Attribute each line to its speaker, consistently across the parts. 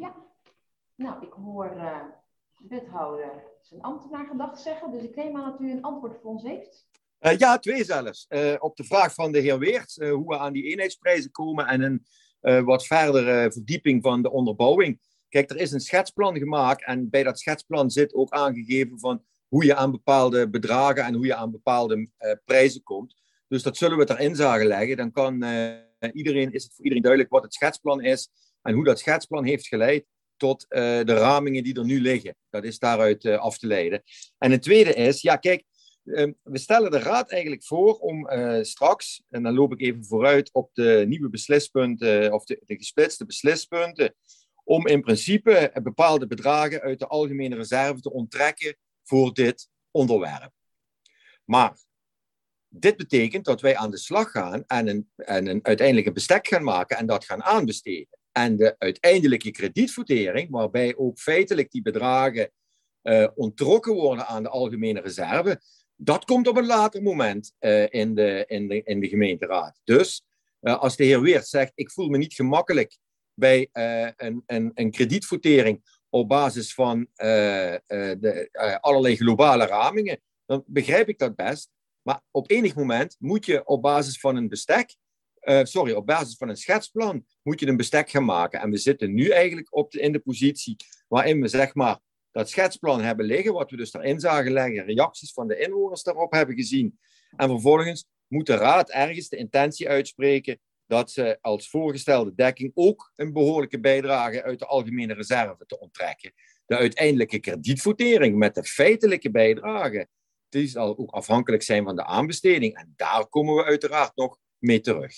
Speaker 1: Ja, nou, ik hoor de wethouder zijn ambtenaar gedag zeggen. Dus ik neem aan dat u een antwoord voor ons heeft.
Speaker 2: Ja, 2 zelfs. Op de vraag van de heer Weerts, hoe we aan die eenheidsprijzen komen en een wat verdere verdieping van de onderbouwing. Kijk, er is een schetsplan gemaakt en bij dat schetsplan zit ook aangegeven van hoe je aan bepaalde bedragen en hoe je aan bepaalde prijzen komt. Dus dat zullen we ter inzage leggen. Dan is het voor iedereen duidelijk wat het schetsplan is en hoe dat schetsplan heeft geleid tot de ramingen die er nu liggen. Dat is daaruit af te leiden. En het tweede is, ja kijk, we stellen de raad eigenlijk voor om straks, en dan loop ik even vooruit op de nieuwe beslispunten, of de gesplitste beslispunten, om in principe bepaalde bedragen uit de algemene reserve te onttrekken voor dit onderwerp. Maar dit betekent dat wij aan de slag gaan en uiteindelijk een bestek gaan maken en dat gaan aanbesteden. En de uiteindelijke kredietvertering, waarbij ook feitelijk die bedragen onttrokken worden aan de algemene reserve, dat komt op een later moment in de gemeenteraad. Dus als de heer Weerts zegt, ik voel me niet gemakkelijk bij een kredietvertering op basis van allerlei globale ramingen, dan begrijp ik dat best. Maar op enig moment moet je op basis van een op basis van een schetsplan, moet je een bestek gaan maken. En we zitten nu eigenlijk in de positie waarin we zeg maar dat schetsplan hebben liggen, wat we dus erin zagen leggen, reacties van de inwoners daarop hebben gezien. En vervolgens moet de raad ergens de intentie uitspreken dat ze als voorgestelde dekking ook een behoorlijke bijdrage uit de algemene reserve te onttrekken. De uiteindelijke kredietvertering met de feitelijke bijdrage, die zal ook afhankelijk zijn van de aanbesteding. En daar komen we uiteraard nog mee terug.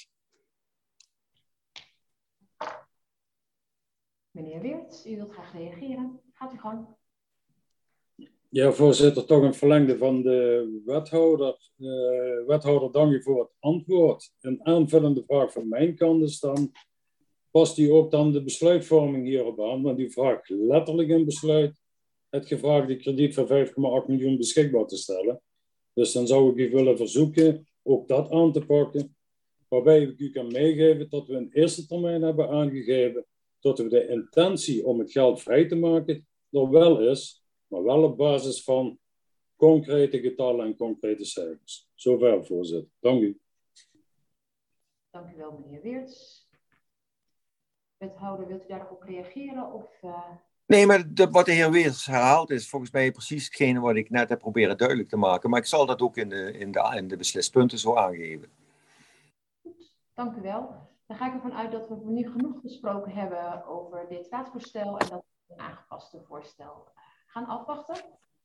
Speaker 1: Meneer Weerts, u wilt graag reageren. Gaat u gang.
Speaker 3: Ja, voorzitter, toch een verlengde van de wethouder. Wethouder, dank u voor het antwoord. Een aanvullende vraag van mijn kant is dan, past u ook dan de besluitvorming hierop aan? Want u vraagt letterlijk een besluit het gevraagde krediet van 5,8 miljoen beschikbaar te stellen. Dus dan zou ik u willen verzoeken ook dat aan te pakken, waarbij ik u kan meegeven dat we een eerste termijn hebben aangegeven, dat we de intentie om het geld vrij te maken er wel is, maar wel op basis van concrete getallen en concrete cijfers. Zover, voorzitter. Dank u.
Speaker 1: Dank u wel, meneer Weerts. Wethouder, wilt u daarop op reageren? Of,
Speaker 2: Nee, maar wat de heer Weerts herhaalt is volgens mij precies hetgene wat ik net heb proberen duidelijk te maken. Maar ik zal dat ook in de beslispunten zo aangeven.
Speaker 1: Goed, dank u wel. Dan ga ik ervan uit dat we nu genoeg gesproken hebben over dit raadsvoorstel en dat we een aangepaste voorstel gaan afwachten.